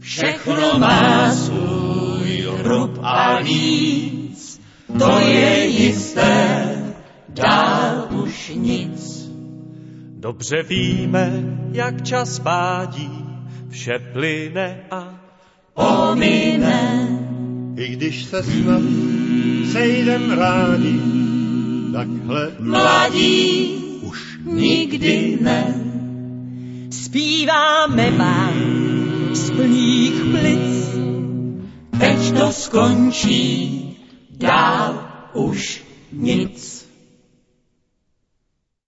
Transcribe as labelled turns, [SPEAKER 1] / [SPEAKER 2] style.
[SPEAKER 1] Všechno má svůj rub a líc, to je jisté, dál už nic.
[SPEAKER 2] Dobře víme, jak čas vádí, vše plyne a
[SPEAKER 1] pomine.
[SPEAKER 3] I když se snad sejdem rádi, takhle
[SPEAKER 1] mladí už nikdy ne.
[SPEAKER 4] Zpíváme vám z plných plic,
[SPEAKER 1] teď to skončí, dál už nic.